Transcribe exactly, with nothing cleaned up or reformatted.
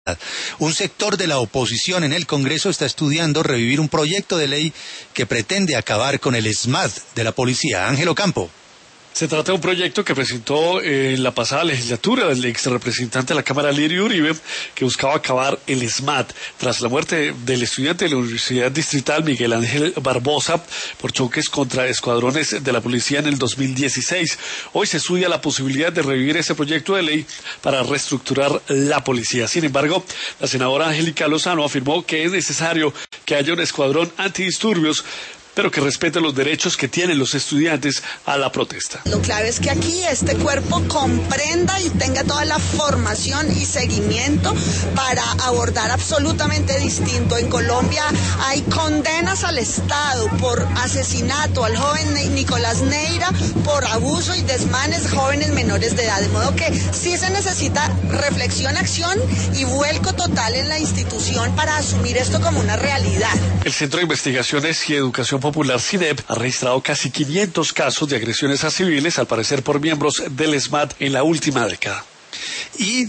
Un sector de la oposición en el Congreso está estudiando revivir un proyecto de ley que pretende acabar con el ESMAD de la policía. Ángel Ocampo. Se trata de un proyecto que presentó en eh, la pasada legislatura el ex representante de la Cámara, Lirio Uribe, que buscaba acabar el ESMAD tras la muerte del estudiante de la Universidad Distrital Miguel Ángel Barbosa por choques contra escuadrones de la policía en el dos mil dieciséis. Hoy se estudia la posibilidad de revivir ese proyecto de ley para reestructurar la policía. Sin embargo, la senadora Angélica Lozano afirmó que es necesario que haya un escuadrón antidisturbios, pero que respete los derechos que tienen los estudiantes a la protesta. Lo clave es que aquí este cuerpo comprenda y tenga toda la formación y seguimiento para abordar absolutamente distinto. En Colombia hay condenas al Estado por asesinato al joven Nicolás Neira, por abuso y desmanes jóvenes menores de edad. De modo que sí se necesita reflexión, acción y vuelco total en la institución para asumir esto como una realidad. El Centro de Investigaciones y Educación Popular CINEP ha registrado casi quinientos casos de agresiones a civiles, al parecer por miembros del ESMAD, en la última década. Y